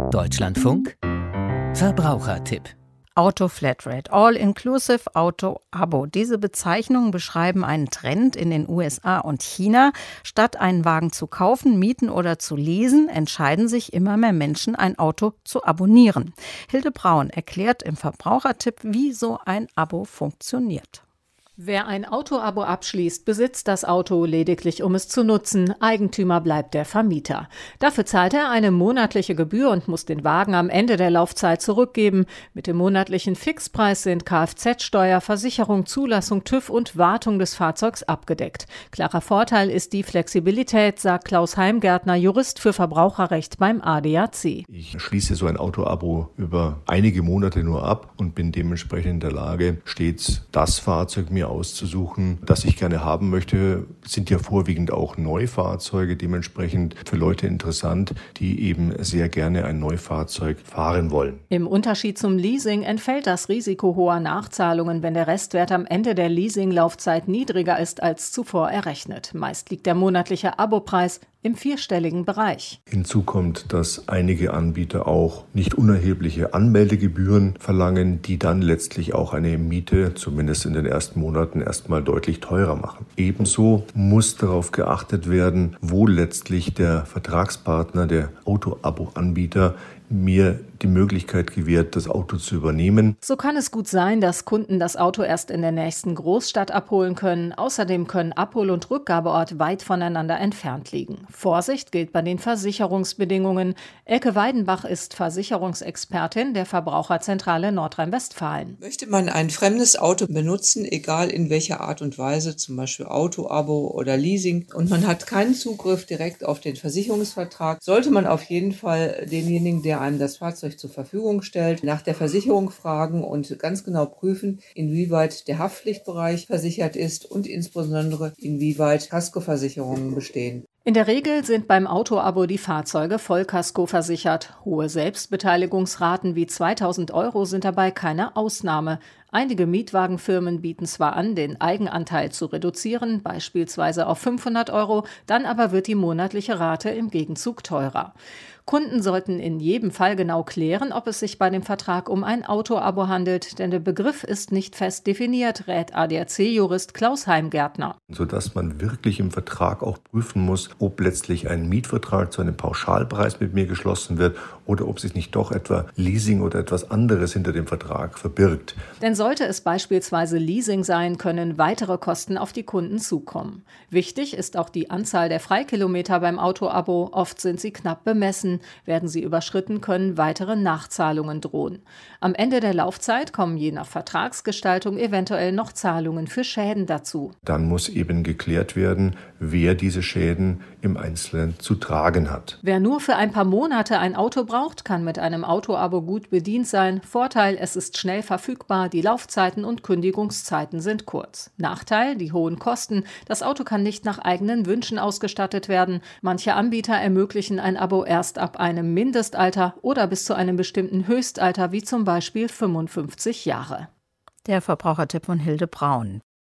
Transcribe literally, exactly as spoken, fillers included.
Deutschlandfunk Verbrauchertipp. Auto Flatrate, All-Inclusive Auto Abo. Diese Bezeichnungen beschreiben einen Trend in den U S A und China. Statt einen Wagen zu kaufen, mieten oder zu leasen, entscheiden sich immer mehr Menschen, ein Auto zu abonnieren. Hilde Braun erklärt im Verbrauchertipp, wie so ein Abo funktioniert. Wer ein Autoabo abschließt, besitzt das Auto lediglich, um es zu nutzen. Eigentümer bleibt der Vermieter. Dafür zahlt er eine monatliche Gebühr und muss den Wagen am Ende der Laufzeit zurückgeben. Mit dem monatlichen Fixpreis sind Kfz-Steuer, Versicherung, Zulassung, TÜV und Wartung des Fahrzeugs abgedeckt. Klarer Vorteil ist die Flexibilität, sagt Klaus Heimgärtner, Jurist für Verbraucherrecht beim A D A C. Ich schließe so ein Autoabo über einige Monate nur ab und bin dementsprechend in der Lage, stets das Fahrzeug mir auszusuchen, das ich gerne haben möchte. Sind ja vorwiegend auch Neufahrzeuge, dementsprechend für Leute interessant, die eben sehr gerne ein Neufahrzeug fahren wollen. Im Unterschied zum Leasing entfällt das Risiko hoher Nachzahlungen, wenn der Restwert am Ende der Leasinglaufzeit niedriger ist als zuvor errechnet. Meist liegt der monatliche Abopreis im vierstelligen Bereich. Hinzu kommt, dass einige Anbieter auch nicht unerhebliche Anmeldegebühren verlangen, die dann letztlich auch eine Miete, zumindest in den ersten Monaten, erstmal deutlich teurer machen. Ebenso muss darauf geachtet werden, wo letztlich der Vertragspartner, der Auto-Abo-Anbieter, mir die Möglichkeit gewährt, das Auto zu übernehmen. So kann es gut sein, dass Kunden das Auto erst in der nächsten Großstadt abholen können. Außerdem können Abhol- und Rückgabeort weit voneinander entfernt liegen. Vorsicht gilt bei den Versicherungsbedingungen. Elke Weidenbach ist Versicherungsexpertin der Verbraucherzentrale Nordrhein-Westfalen. Möchte man ein fremdes Auto benutzen, egal in welcher Art und Weise, zum Beispiel Auto-Abo oder Leasing, und man hat keinen Zugriff direkt auf den Versicherungsvertrag, sollte man auf jeden Fall denjenigen, der einem das Fahrzeug zur Verfügung stellt, nach der Versicherung fragen und ganz genau prüfen, inwieweit der Haftpflichtbereich versichert ist und insbesondere inwieweit Kaskoversicherungen bestehen. In der Regel sind beim Autoabo die Fahrzeuge Vollkasko versichert. Hohe Selbstbeteiligungsraten wie zweitausend Euro sind dabei keine Ausnahme. Einige Mietwagenfirmen bieten zwar an, den Eigenanteil zu reduzieren, beispielsweise auf fünfhundert Euro, dann aber wird die monatliche Rate im Gegenzug teurer. Kunden sollten in jedem Fall genau klären, ob es sich bei dem Vertrag um ein Autoabo handelt, denn der Begriff ist nicht fest definiert, rät A D A C-Jurist Klaus Heimgärtner. Sodass man wirklich im Vertrag auch prüfen muss, ob letztlich ein Mietvertrag zu einem Pauschalpreis mit mir geschlossen wird oder ob sich nicht doch etwa Leasing oder etwas anderes hinter dem Vertrag verbirgt. Denn sollte es beispielsweise Leasing sein, können weitere Kosten auf die Kunden zukommen. Wichtig ist auch die Anzahl der Freikilometer beim Autoabo. Oft sind sie knapp bemessen. Werden sie überschritten, können weitere Nachzahlungen drohen. Am Ende der Laufzeit kommen je nach Vertragsgestaltung eventuell noch Zahlungen für Schäden dazu. Dann muss eben geklärt werden, wer diese Schäden im Einzelnen zu tragen hat. Wer nur für ein paar Monate ein Auto braucht, kann mit einem Autoabo gut bedient sein. Vorteil, es ist schnell verfügbar, die Laufzeiten und Kündigungszeiten sind kurz. Nachteil, die hohen Kosten. Das Auto kann nicht nach eigenen Wünschen ausgestattet werden. Manche Anbieter ermöglichen ein Abo erst ab einem Mindestalter oder bis zu einem bestimmten Höchstalter, wie zum Beispiel fünfundfünfzig Jahre. Der Verbrauchertipp von Hilde Braun.